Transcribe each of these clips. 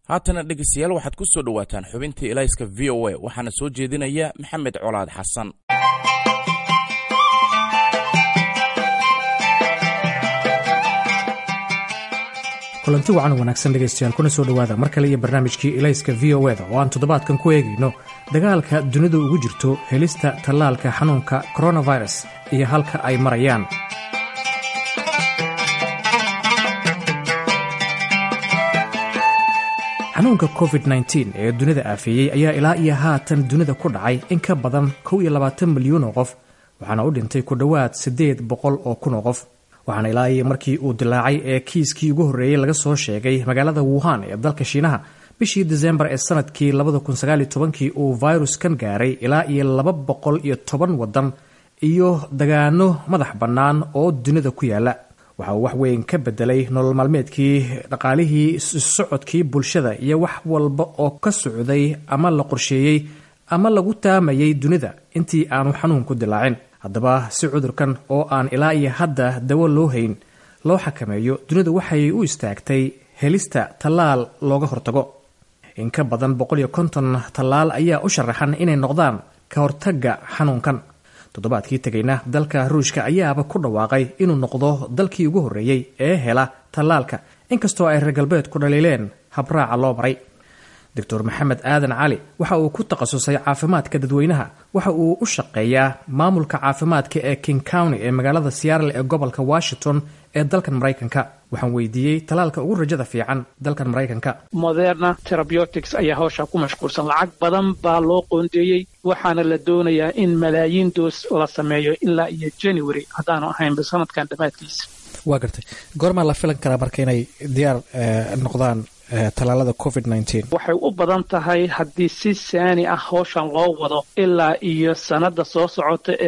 haatana dhegeystayaal waxaad ku soo dhawaataan xubintii ilayska VOA waxaana soo jeedinaya Maxamed Colaad Xasan. kulanti wacan wanaagsan dhegeystayaal kuna soo dhawaada mar kale iyo barnaamijkii ilayska VOA oo aan toddobaadkan ku eegayno dagaalka dunidu ugu jirto helista tallaalka xanuunka coronavirus iyo halka ay marayaan. xanuunka COVID-19 ee dunida aafeeyey ayaa ilaa iyo haatan dunida ku dhacay in ka badan 22 milyan oo qof waxaana u dhintay ku dhowaad 800 oo kun oo qof waxaana ilaa iyo markii uu dilaacay ee kiiskii ugu horreeyey laga soo sheegay magaalada Wuhan ee dalka Shiinaha bishii December ee sanadkii 2019 uu viruskan gaaray ilaa iyo 210 wadan iyo dagaano madax bannaan oo dunida ku yaala. waxa uu wax weyn ka bedelay nolol maalmeedkii dhaqaalihii socodkii bulshada iyo wax walba oo ka socday ama la qorsheeyay ama lagu taamayay dunida intii aanu xanuunku dilaacin. haddaba si cudurkan oo aan ilaa iyo hadda dawo loo hayn loo xakameeyo dunida waxay u istaagtay helista tallaal looga hortago. in ka badan 150 tallaal ayaa u sharaxan inay noqdaan ka hortagga xanuunkan. toddobaadkii tagayna dalka Ruushka ayaaba ku dhawaaqay inuu noqdo dalkii ugu horreeyay ee hela tallaalka inkastoo ay reer galbeedku dhaliileen habraaca loo maray. Dr. Maxamed Aadan Cali waxa uu ku takhasusay caafimaadka dadweynaha waxa uu u shaqeeyaa maamulka caafimaadka ee King County ee magaalada Seattle ee gobolka Washington ee dalkan Mareykanka. waxaan weydiiyey talaalka ugu rajada fiican dalkan Mareykanka. Moderna Therapeutics ayaa hawsha ku mashquulsan, lacag badan baa loo qoondeeyay waxaana la doonayaa in malaayiin doos la sameeyo ilaa iyo January haddaanu ahayn sanadkan dhamaadkiisa. waa gartay goorma la filan karaa marka inay diyaar noqdaan talaalada COVID-19? waxay u badan tahay haddii si saani ah hawshan loo wado ilaa iyo sanada soo socota ee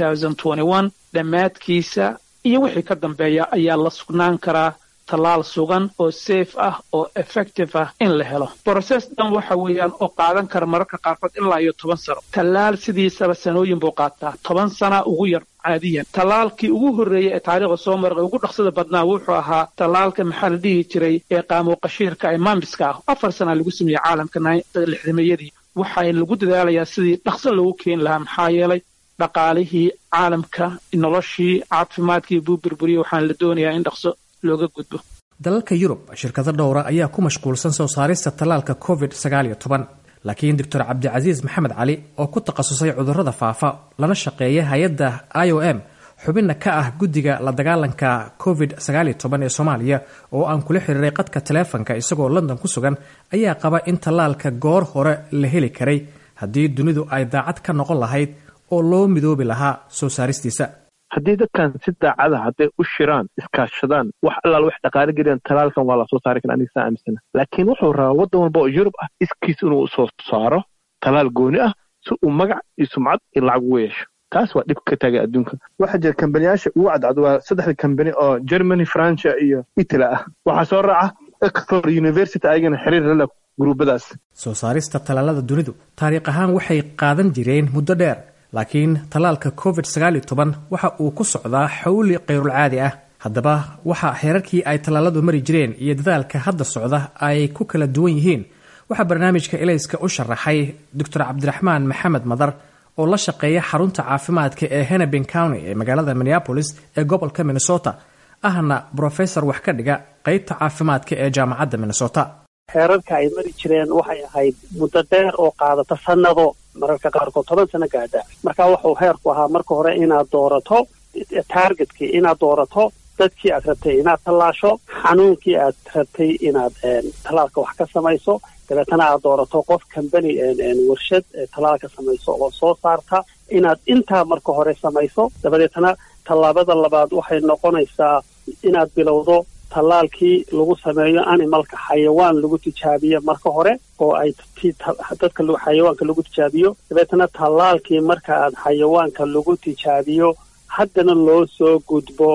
2021 dhamaadkiisa iyo wixii ka dambeeya ayaa la sugnaan karaa tallaal sugan oo safe ah oo effective ah in la helo. process dhan waxa weeyaan oo qaadan kara mararka qaarkood ilaa iyo 10 sano. tallaal sidiisaba sanooyin buu qaataa, 10 sana ugu yar caadiyan. tallaalkii ugu horreeyay ee taariikhda soo maray ugu dhaqsada badnaa wuxuu ahaa tallaalka maxaa la dhihi jiray ee qaamo qashiirka ee mambiska ah. 4 sana lagu sameeyay caalamka 60-meeyadii. waxaa lagu dadaalayaa sidii dhaqso loogu keeni lahaa maxaa yeelay dhaqaalihii caalamka noloshii caafimaadkii buu burburiyay. waxaan la doonayaa in dhaqso looga gudbo. dalalka Yurub shirkado dhowra ayaa ku mashquulsan soo saarista tallaalka COVID-19 laakiin Dr. Cabdicaziz Maxamed Cali oo ku takhasusay cudurrada faafa lana shaqeeya hay'adda IOM xubinna ka ah guddiga la dagaalanka COVID-19 ee Soomaaliya oo aan kula xiriiray qadka taleefanka isagoo London ku sugan ayaa qaba in tallaalka goor hore la heli karay haddii dunidu ay daacad ka noqon lahayd oo loo midoobi lahaa soo saaristiisa. haddii dadkan si daacada hadday u shiraan iskaashadaan wax allaal wax dhaqaale geliyaan talaalkan waa la soo saari karaa aniga saa aaminsana. laakiin wuxuu rabaa waddan walba oo Yurub ah iskiis inuu soo saaro talaal gooni ah si uu magac iyo sumcad iyo lacag ugu yeesho. taas waa dhib ka taagay adduunka. waxaa jira kambaniyaasha ugu cadcad waa 3 kambani oo Germany, France iyo Italy ah. waxaa soo raaca Oxford University ayagana xiriir la leh gruubadaas. soo saarista talaalada dunidu taariikh ahaan waxay qaadan jireen muddo dheer laakiin talaalka COVID-19 waxa uu ku socdaa xawli qeyrul caadi ah. haddaba waxa heerarkii ay talaaladu mari jireen iyo dadaalka hadda socda ay ku kala duwan yihiin waxa barnaamijka ilayska u sharaxay Dr. Cabdiraxmaan Maxamed Madar oo la shaqeeya xarunta caafimaadka ee Hennepin County ee magaalada Minneapolis ee gobolka Minnesota ahna professor wax ka dhiga qaybta caafimaadka ee jaamacadda Minnesota. heerarka ay mari jireen waxay ahayd muddo dheer oo qaadata sanado, mararka qaarkood 10 sano gaadha. marka wuxuu heerku ahaa marka hore inaad doorato targetkii, inaad doorato dadkii aad rabtay inaad tallaasho, xanuunkii aad rabtay inaad tallaalka wax ka samayso, dabeetana aad doorato qof company warshad tallaalka samayso oo soo saarta inaad intaa marka hore samayso. dabadeetana tallaabada labaad waxay noqonaysaa inaad bilowdo tallaalkii lagu sameeyo animalka xayawaan lagu tijaabiyo marka hore oo ay dadka xayawaanka lagu tijaabiyo. dabeetana tallaalkii marka aad xayawaanka lagu tijaabiyo haddana loo soo gudbo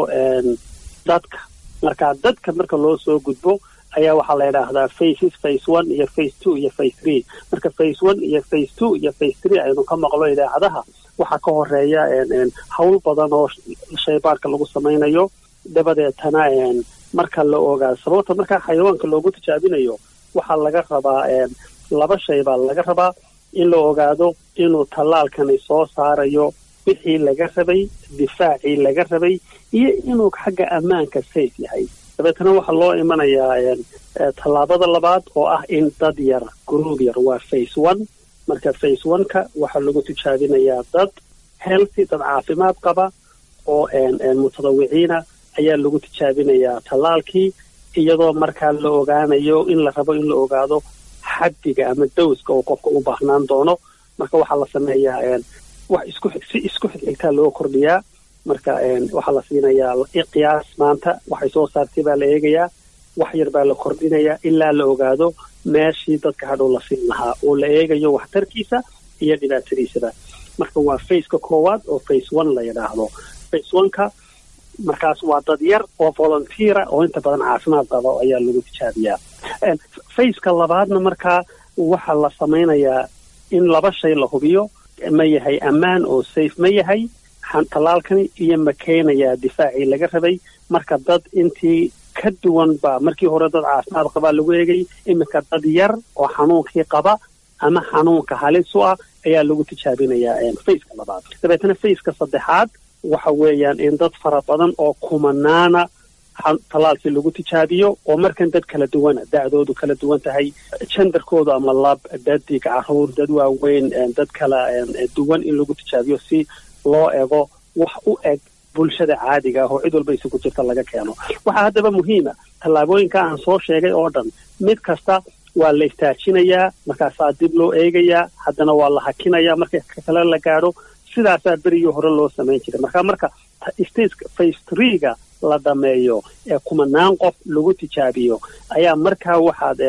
dadka. marka loo soo gudbo ayaa waxaa la yidhaahdaa phases, phase 1 iyo phase 2 iyo phase 3. marka phase 1 iyo phase 2 iyo phase 3 aynu ka maqlo idaacadaha waxaa ka horeeya hawl badan oo shaybaarka lagu samaynayo. dabadeetana marka la ogaa sababta marka xayawaanka loogu tijaabinayo waxaa laga rabaa laba shay baa laga rabaa in la ogaado inuu tallaalkani soo saarayo wixii laga rabay, difaacii laga rabay, iyo inuu xagga ammaanka safe yahay. dabeetana waxaa loo imanayaa tallaabada labaad oo ah in dad yar, group yar, waa phase 1. marka phase 1ka waxaa lagu tijaabinayaa dad healthy, dad caafimaad qaba oo mutadawiciina ayaa lagu tijaabinayaa tallaalkii, iyadoo markaa la ogaanayo in la rabo in la ogaado xaddiga ama dowska oo qofka u baahnaan doono. marka waxaa la sameeyaa wax isku xigtaa loo kordhiyaa. marka waxaa la siinayaa qiyaas maanta waxay soo saartay baa la eegayaa, wax yar baa la kordhinayaa ilaa la ogaado meeshii dadka hadhow la siin lahaa oo la eegayo waxtarkiisa iyo dhibaatadiisaba. marka waa faceka koowaad oo phase 1 la yidhaahdo. phase 1ka markaas waa dad yar oo volunteera oo inta badan caafimaad qaba ayaa lagu tijaabiyaa. faceka labaadna markaa waxaa la samaynayaa in laba shay la hubiyo, ma yahay ammaan oo safe ma yahay tallaalkani, iyo ma keenayaa difaacii laga rabay. marka dad intii ka duwan baa markii hore dad caafimaad qabaa lagu eegay, iminka dad yar oo xanuunkii qaba ama xanuunka halis u ah ayaa lagu tijaabinayaa faceka labaad. dabeetana faceka saddexaad waxa weeyaan in dad fara badan oo kumanaana tallaalkii lagu tijaabiyo, oo markan dad kala duwana, da'doodu kala duwan tahay, genderkoodu ama lab, dadig, caruur, dad waaweyn, dad kala duwan in lagu tijaabiyo si loo ego wax u eg bulshada caadiga ah oo cid walba isugu jirta laga keeno. waxaa haddaba muhiima tallaabooyinka aan soo sheegay oo dhan mid kasta waa la istaajinayaa, markaasaa dib loo eegayaa, haddana waa la hakinayaa marka kale la gaadho. sidaasaa berigii hore loo samayn jiray. marka stageka phase 3ga la dhameeyo ee kumanaan qof lagu tijaabiyo ayaa markaa waxaad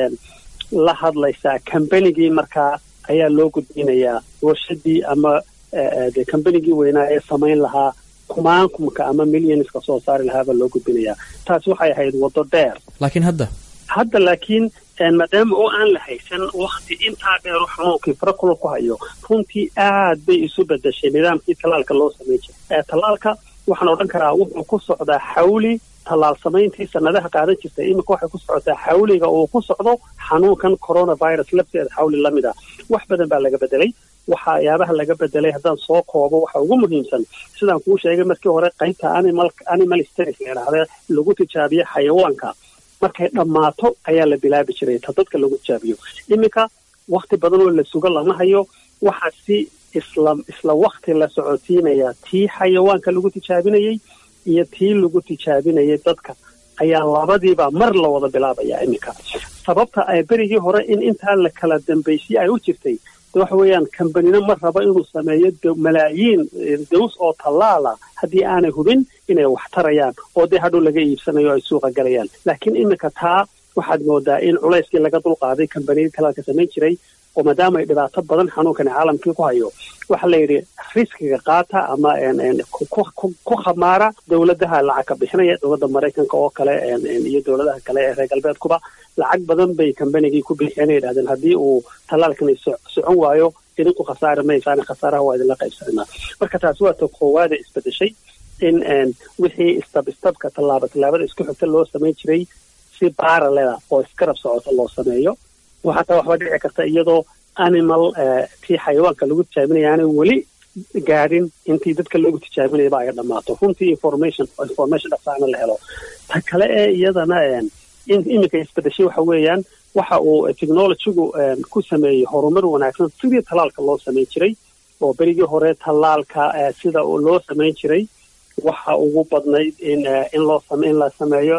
la hadlaysaa kambanigii, markaa ayaa loo gudbinayaa warshadii ama de kambanigii weynaa ee samayn lahaa kumaankumka ama millionska soo saari lahaabaa loo gudbinayaa. taas waxay ahayd waddo dheer. laakiin laakiin maadaama oo aan la haysan wakti intaa dheer xanuunkii farakula ku hayo, runtii aad bay isu bedeshay nidaamkii tallaalka loo samayn jiray. tallaalka waxaan odhan karaa wuxuu ku socdaa xawli tallaal samayntii sanadaha qaadan jirtay, iminka waxay ku socotaa xawliga uu ku socdo xanuunkan coronavirus lafteeda xawli la mid ah. wax badan baa laga bedelay. waxyaabaha laga bedelay haddaan soo koobo waxa ugu muhiimsan sidaan kuu sheegay markii hore qaybta animal studies la yidhaahda lagu tijaabiyo xayawaanka markay dhammaato ayaa la bilaabi jiray ta dadka lagu tijaabiyo. iminka wakti badan oo la suga lama hayo, waxaa si isla wakti la socotiinayaa tii xayawaanka lagu tijaabinayay iyo tii lagu tijaabinayay dadka ayaa labadiiba mar la wada bilaabayaa iminka. sababta ay berigii hore in intaa la kala dambaysay ay u jirtay waxa weeyaan kambanina ma raba inuu sameeyo malaayiin dows oo tallaala haddii aanay hubin inay wax tarayaan oo dee hadhow laga iibsanayo ay suuqa galayaan. laakiin iminka taa waxaad moodaa in culayskii laga dulqaaday kambaniyadii tallaalka samayn jiray, oo maadaama ay dhibaato badan xanuunkani caalamkii ku hayo, waxaa la yidhi riskiga qaata ama ku khamaara dowladaha lacag ka bixinaya, dowladda Maraykanka oo kale iyo dowladaha kale ee reer galbeedkuba lacag badan bay kambanigii ku bixiyeen. yidhahdeen haddii uu tallaalkani socon waayo idinku khasaari maysaan, khasaaraha waa idinla qaybsanaa. marka taas waa ta koowaada isbedeshay in wixii istabka tallaabada isku xigta loo samayn jiray si baaralela oo iskarab socota loo sameeyo. waxataa waxba dhici karta iyadoo tii xayawaanka lagu tijaabinaya aanay weli gaadhin intii dadka lagu tijaabinayaba ay dhammaato. runtii information dhasaana la helo. ta kale ee iyadana iminka isbedeshay waxa weeyaan waxa uu technologygu ku sameeyey horumar wanaagsan sidii tallaalka loo samayn jiray, oo berigii hore tallaalka sida loo samayn jiray waxa ugu badnayd in la sameeyo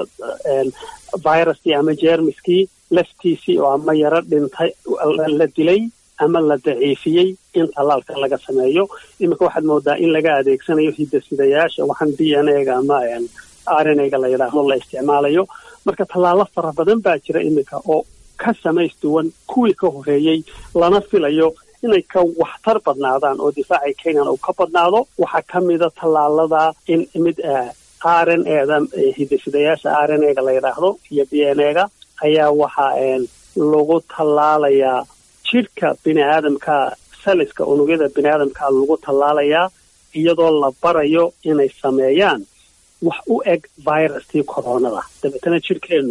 viruskii ama jeermiskii laftiisii oo ama yaro dhintay la dilay ama la daciifiyey in tallaalka laga sameeyo. iminka waxaad moodaa in laga adeegsanayo hidasidayaasha waxaan DNA-ga ama RNA-ga la yidhaahdo la isticmaalayo. marka tallaalo fara badan baa jira iminka oo ka samaystuwan kuwii ka horeeyey, lana filayo inay ka waxtar badnaadaan oo difaacay keenyan uu ka badnaado. waxaa ka mida tallaalada in mid RNA-da hidasidayaasha RNA-ga la yidhaahdo iyo DNA-ga ayaa waxaa lagu tallaalayaa jidhka bini'aadamka, saliska unugyada bini'aadamka lagu tallaalayaa iyadoo la barayo inay sameeyaan wax u eg viruskii koronada. dabeetana jidhkeennu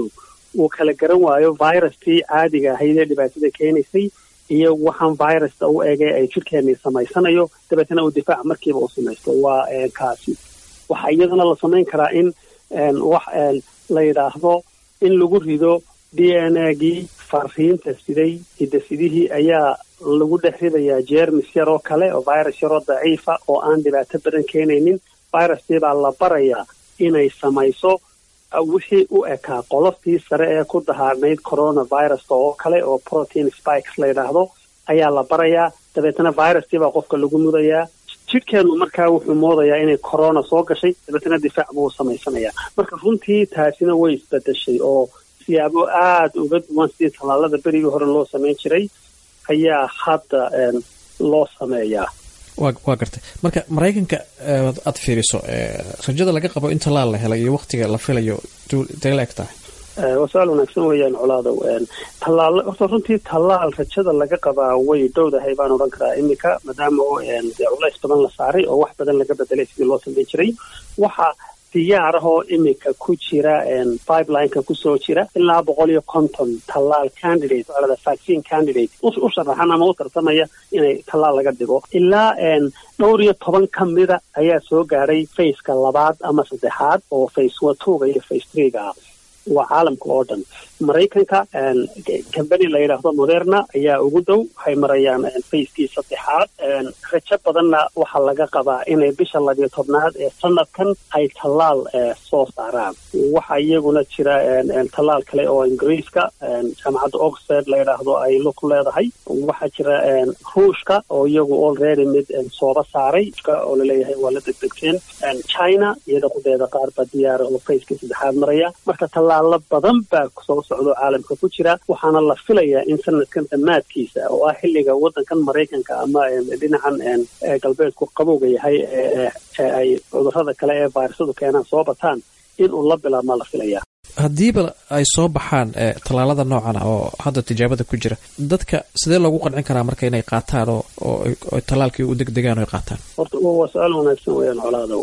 uu kala garan waayo viruskii caadiga ahayd ee dhibaatada keenaysay iyo waxaan virusta u egay ay jirkeennii samaysanayo dabeetana uu difaac markiiba u samaysto waa kaasi waxaa iyadana la samayn karaa in wax la yidhaahdo in lagu rido DNA-gii fariinta siday hiddasidihii ayaa lagu dhex ridayaa jeermis yaroo kale oo virus yaroo daciifa oo aan dhibaato badan keenaynin viruskii baa la barayaa inay samayso wixii u ekaa qoloftii sare ee ku dahaarnayd coronaviruska oo kale oo protein spikes la yidhaahdo ayaa la barayaa dabeetana viruskii baa qofka lagu mudayaa jidhkeennu markaa wuxuu moodayaa inay corona soo gashay dabeetana difaac buu samaysanayaa marka runtii taasina way isbedeshay oo siyaabo aada uga duwan sidii tallaalada berigii hore loo samayn jiray ayaa hadda loo sameeyaa waa gartay marka maraykanka aad fiiriso rajada laga qabo in tallaal la helay iyo waktiga la filayo intay la eg tahay waa su-aal wanaagsan weeyaan colaadow tallaal horta runtii tallaal rajada laga qabaa way dhowdahay baan odhan karaa iminka maadaama oo culays badan la saaray oo wax badan laga bedelay sidii loo samayn jiray waxa diyaarahoo iminka ku jira pipelineka kusoo jira ilaa 150 tallaal candidate alada vaccine candidate u sharaxan ama u tartamaya inay tallaal laga dhigo ilaa 12 ka mida ayaa soo gaadhay faceka 2 ama 3 oo face 2 iyo face 3 waa caalamka oo dhan maraykanka company la yidhaahdo Moderna ayaa ugu dhow waxay marayaan facekii 3 rajo badanna waxaa laga qabaa inay bisha 12aad ee sanadkan ay tallaal soo saaraan waxaa iyaguna jira tallaal kale oo ingiriiska jaamacadda Oxford la yidhaahdo ay ku leedahay waxaa jira ruushka oo iyagu already mid sooba saaray oo laleeyahay waa la degdegteen China iyada qudeeda qaar ba diyaar oo facekii 3 maraya marka tallaalo badan baa soo socdo caalamka ku jira waxaana la filayaa in sanadkan dhammaadkiisa oo ah xilliga waddankan Maraykanka ama dhinacan galbeedku qabowga yahay ay cudurrada kale ee virusyadu keenaan soo bataan in uu la bilaabma la filayaa haddiiba ay soo baxaan tallaalada noocan oo hadda tijaabada ku jira dadka sidee loogu qancin karaa marka inay qaataan oo tallaalkii u degdegaan oo ay qaataan horta waa su-aal wanaagsan weeyaan colaadow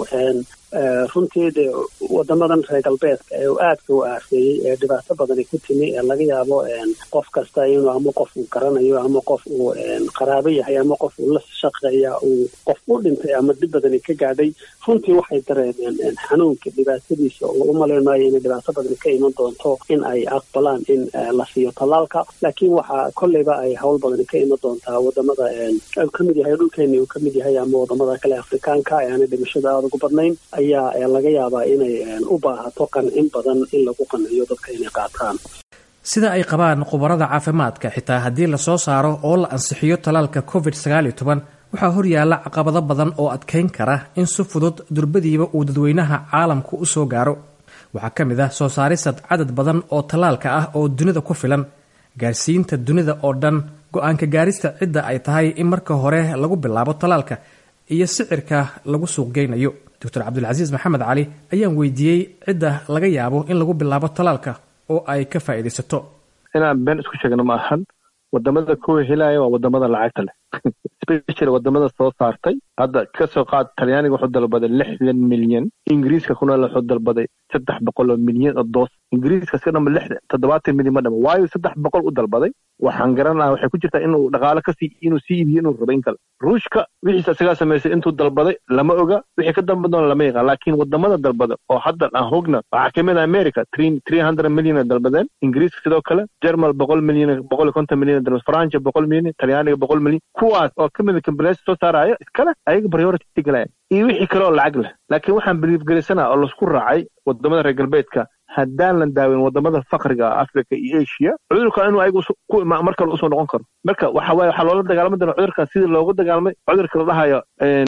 runtii dee wadamadan reer galbeedka ee aadka u aafeeyey ee dhibaato badani ku timi ee laga yaabo qof kasta inuu ama qof uu garanayo ama qof uu qaraabo yahay ama qof uu la shaqeeya uu qof u dhintay ama dib badani ka gaadhay runtii waxay dareemeen xanuunka dhibaatadiisa oo u malaynayo inay dhibaato badani ka iman doonto in ay aqbalaan in la siiyo tallaalka laakiin waxaa kolleyba ay hawl badani ka iman doontaa wadamada uu ka mid yahay dhulkeeni uu ka mid yahay ama wadamada kale afrikaanka ee aanay dhimashada aada ugu badnayn ayaa laga yaabaa inay u baahato qancin badan in lagu qanciyo dadka inay qaataan sida ay qabaan khubarada caafimaadka xitaa haddii la soo saaro oo la ansixiyo tallaalka COVID-19 waxaa horyaala caqabado badan oo adkeyn kara in si fudud durbadiiba uu dadweynaha caalamku u soo gaaro waxaa ka mid ah soo saarisad cadad badan oo tallaalka ah oo dunida ku filan gaarsiinta dunida oo dhan go-aanka gaarista cidda ay tahay in marka hore lagu bilaabo tallaalka iyo sicirka lagu suuqgeynayo Dr. Cabdulcasiis Maxamed Cali ayaan weydiiyey cidda laga yaabo in lagu bilaabo tallaalka oo ay ka faa'iidaysato inaan been isku sheegno ma ahan wadamada kuwa helaya waa wadamada lacagta leh especially wadamada soo saartay hadda ka soo qaad Talyaaniga wuxuu dalbaday 60 milyan Ingiriiska kuna wuxuu dalbaday 300 milyan oo doos Ingiriiska sidoo kale 70 milyan madama waayo 300 u dalbaday waxaan garanayaa waxay ku jirtaa inuu dhaqaale ka sii inuu sii iibiyo inuu rabo in kale ruushka wixii isaga sameeyay intuu dalbaday lama oga wixii ka dambeeyay lama yaqaan laakiin wadamada dalbada oo hadda aan hogna waxa kamid ah America 300 milyan dalbadeen Ingiriiska sidoo kale German 100 milyan 150 milyan dalbad France 100 milyan Talyaaniga 100 milyan kuwaas oo kamid ah companies soo saaraya iskala ayaga priority galay iyo wixii kale oo lacag leh laakiin waxaan belief galisana oo la isku raacay wadamada reer galbeedka haddaan la daawin wadamada faqriga Afrika iyo Asia cudurka inuu ayagu marka la soo noqon karo marka waxa loola dagaalamay cudurka sidii loogu dagaalamay cudurka la dhahayo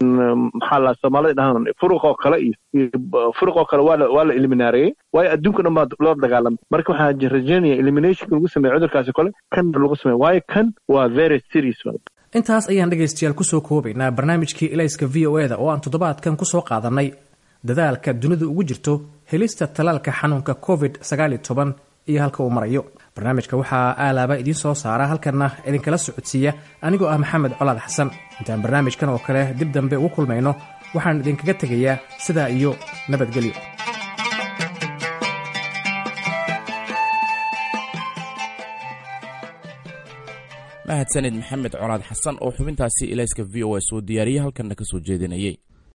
maxaa la Soomaalida dhahan furuqo kale iyo furuqo kale waa la eliminaaray way adduunka dhan loo dagaalamay marka waxa rajaynaya elimination lagu sameeyo cudurkaasi kale kan lagu sameeyo way kan waa very serious intaas ayaan dhageystayaal ku soo koobaynaa barnaamijkii ilayska VOA-da oo aan toddobaadkan ku soo qaadanay dadaalka dunidu ugu jirto helista tallaalka xanuunka COVID-19 iyo halka uu marayo barnaamijka waxaa aalaaba idiin soo saara halkana idinkala socodsiiya anigoo ah Maxamed Colaad Xasan intaan barnaamijkan oo kale dib dambe ugu kulmayno waxaan idinkaga tegayaa sidaa iyo nabadgelyo mahadsanid maxamed colaad xasan oo xubintaasi ilayska v o a soo diyaariyay halkanna ka soo jeedinayay.